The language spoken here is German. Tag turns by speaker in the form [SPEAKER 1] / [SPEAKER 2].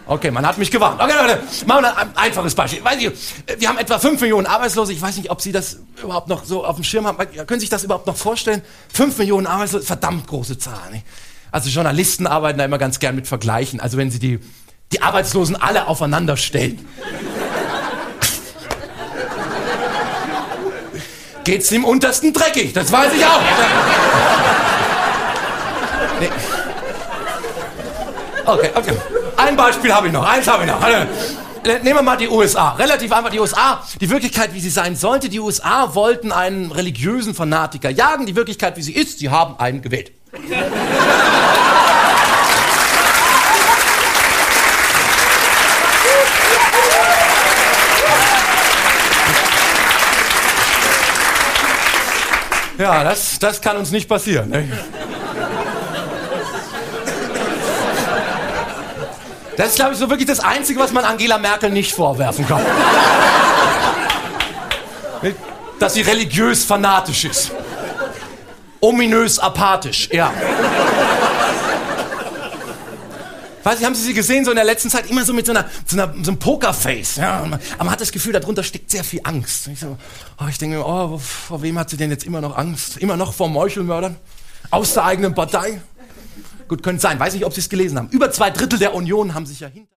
[SPEAKER 1] Okay, man hat mich gewarnt. Okay, Leute, machen wir ein einfaches Beispiel. Weiß ich, wir haben etwa 5 Millionen Arbeitslose. Ich weiß nicht, ob Sie das überhaupt noch so auf dem Schirm haben. Können Sie sich das überhaupt noch vorstellen? 5 Millionen Arbeitslose, verdammt große Zahl. Nicht? Also Journalisten arbeiten da immer ganz gern mit Vergleichen. Also wenn Sie die Arbeitslosen alle aufeinander stellen, geht's dem Untersten dreckig. Das weiß ich auch. Nee. Okay. Ein Beispiel habe ich noch. Eins habe ich noch. Nehmen wir mal die USA. Relativ einfach die USA. Die Wirklichkeit, wie sie sein sollte. Die USA wollten einen religiösen Fanatiker jagen. Die Wirklichkeit, wie sie ist, sie haben einen gewählt. Ja, das kann uns nicht passieren. Ne? Das ist, glaube ich, so wirklich das Einzige, was man Angela Merkel nicht vorwerfen kann. Dass sie religiös fanatisch ist. Ominös apathisch, ja. Weiß ich, haben Sie gesehen, so in der letzten Zeit immer so mit so einem Pokerface. Ja? Man hat das Gefühl, darunter steckt sehr viel Angst. Ich denke mir, vor wem hat sie denn jetzt immer noch Angst? Immer noch vor Meuchelmördern? Aus der eigenen Partei? Gut, könnte sein. Weiß nicht, ob Sie es gelesen haben. Über 2/3 der Union haben sich ja hinter...